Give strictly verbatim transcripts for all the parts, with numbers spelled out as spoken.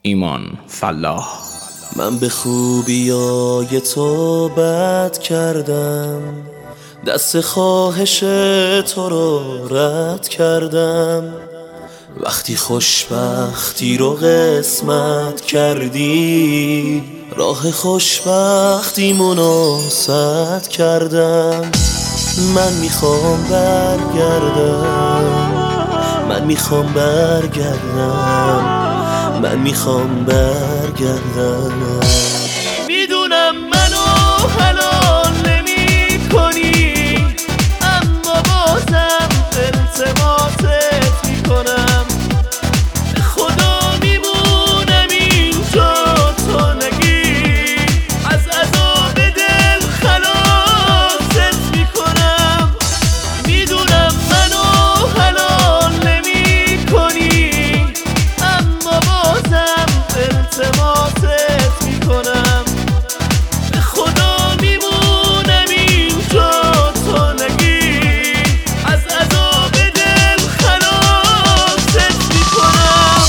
ایمان فلاح. من به خوبیای تو بد کردم، دست خواهش تو رو رد کردم. وقتی خوشبختی رو قسمت کردی، راه خوشبختیمونو سد کردم. من میخوام برگردم، من میخوام برگردم، من میخوام برگردم. میدونم منو حلال نمی کنی، اما بازم التماست میکنم. به خدا میمونم اینجا تا نگی، از عذاب دل خلاصت میکنم. میدونم منو حلال نمی کنی، اما بازم التماست میکنم. به خدا میمونم اینجا تا نگی، از عذاب دل خلاصت میکنم.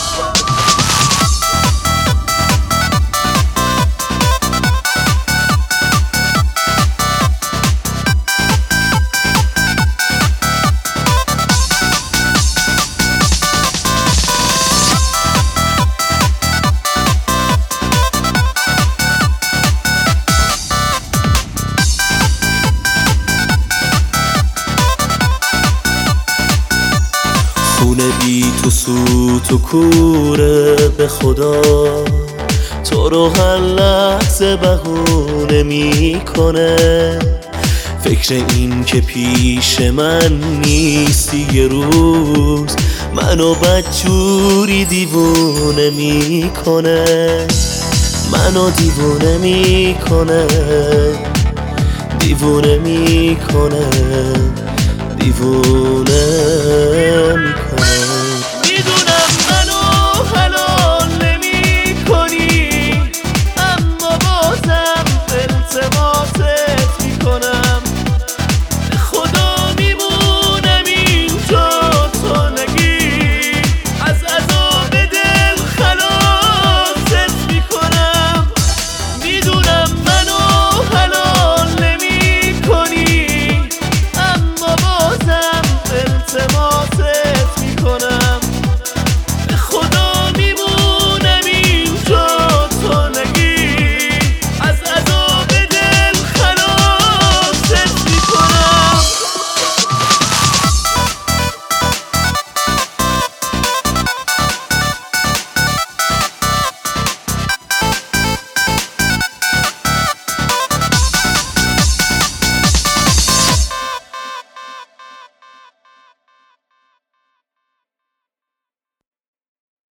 خونه بی تو سوت و کوره، به خدا تو رو هر لحظه بهونه میکنه. فکر این که پیش من نیستی یه روز، منو بدجوری دیوونه میکنه. منو دیوونه میکنه، دیوونه میکنه، دیوونه میکنه.